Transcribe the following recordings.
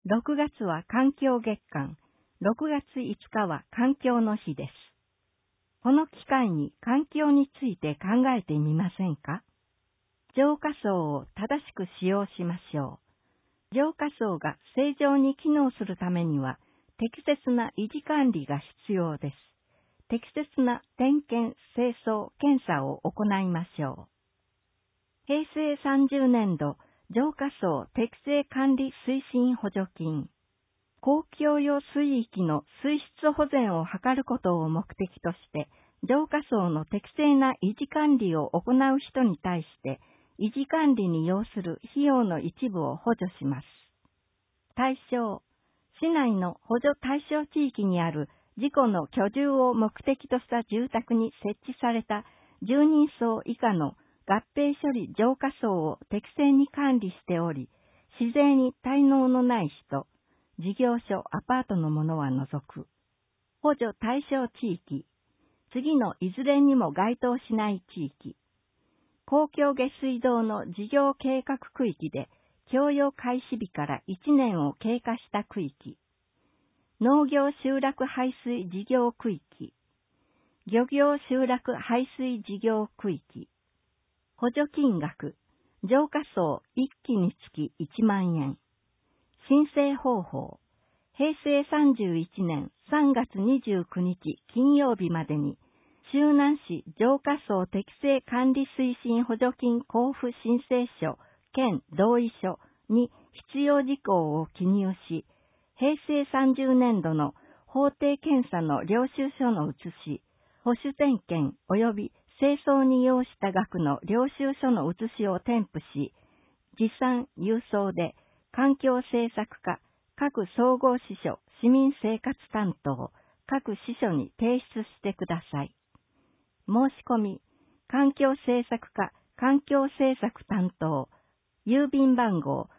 6月は環境月間、6月5日は環境の日です。この機会に環境について考えてみませんか？浄化槽を正しく使用しましょう。浄化槽が正常に機能するためには、適切な維持管理が必要です。適切な点検、清掃、検査を行いましょう。平成30年度浄化槽適正管理推進補助金。公共用水域の水質保全を図ることを目的として、浄化槽の適正な維持管理を行う人に対して、維持管理に要する費用の一部を補助します。対象、市内の補助対象地域にある自己の居住を目的とした住宅に設置された住人層以下の合併処理浄化槽を適正に管理しており、市税に滞納のない人、事業所、アパートのものは除く。補助対象地域、次のいずれにも該当しない地域。公共下水道の事業計画区域で、供用開始日から1年を経過した区域。農業集落排水事業区域。漁業集落排水事業区域。補助金額、浄化槽1基につき1万円。申請方法、平成31年3月29日金曜日までに、周南市浄化槽適正管理推進補助金交付申請書兼同意書に必要事項を記入し、平成30年度の法定検査の領収書の写し、保守点検及び清掃に要した額の領収書の写しを添付し、持参郵送で環境政策課、各総合支所、市民生活担当、各支所に提出してください。申し込み、環境政策課、環境政策担当、郵便番号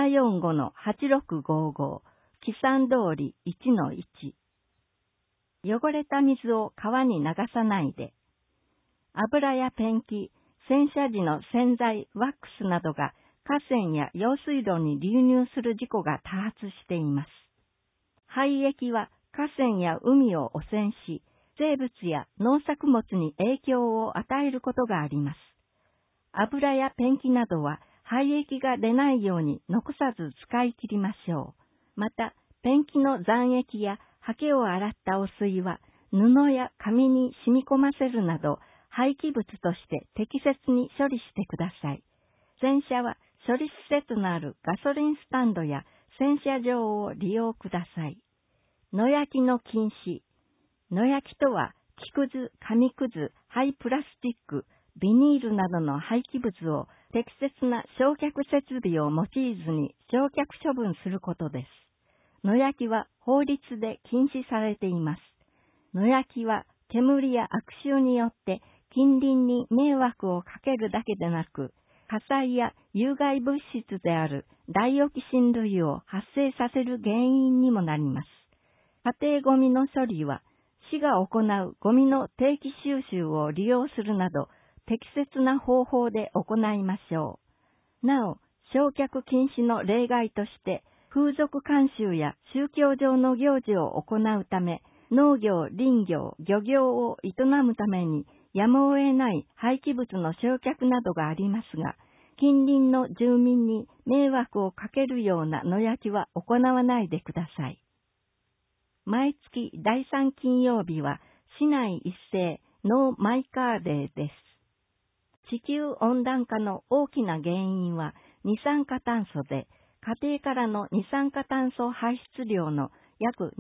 745-8655、木山通り 1-1。汚れた水を川に流さないで。油やペンキ、洗車時の洗剤、ワックスなどが河川や用水路に流入する事故が多発しています。廃液は河川や海を汚染し、生物や農作物に影響を与えることがあります。油やペンキなどは廃液が出ないように残さず使い切りましょう。また、ペンキの残液やハケを洗った汚水は布や紙に染み込ませるなど廃棄物として適切に処理してください。洗車は処理施設のあるガソリンスタンドや洗車場を利用ください。野焼きの禁止。野焼きとは木くず、紙くず、廃プラスチック、ビニールなどの廃棄物を適切な焼却設備を用いずに焼却処分することです。野焼きは法律で禁止されています。野焼きは煙や悪臭によって近隣に迷惑をかけるだけでなく、火災や有害物質であるダイオキシン類を発生させる原因にもなります。家庭ゴミの処理は、市が行うゴミの定期収集を利用するなど、適切な方法で行いましょう。なお、焼却禁止の例外として、風俗慣習や宗教上の行事を行うため、農業、林業、漁業を営むために、やむを得ない廃棄物の焼却などがありますが、近隣の住民に迷惑をかけるような野焼きは行わないでください。毎月第3金曜日は市内一斉ノーマイカーデーです。地球温暖化の大きな原因は二酸化炭素で、家庭からの二酸化炭素排出量の約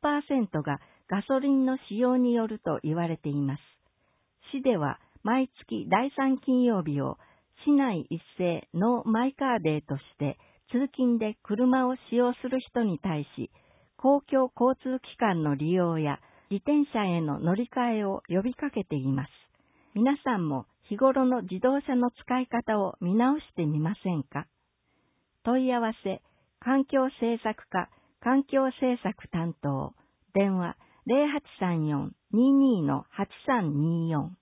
20% がガソリンの使用によると言われています。市では毎月第3金曜日を市内一斉ノーマイカーデーとして通勤で車を使用する人に対し、公共交通機関の利用や自転車への乗り換えを呼びかけています。皆さんも日頃の自動車の使い方を見直してみませんか？問い合わせ、環境政策課、環境政策担当、電話 0834-22-8324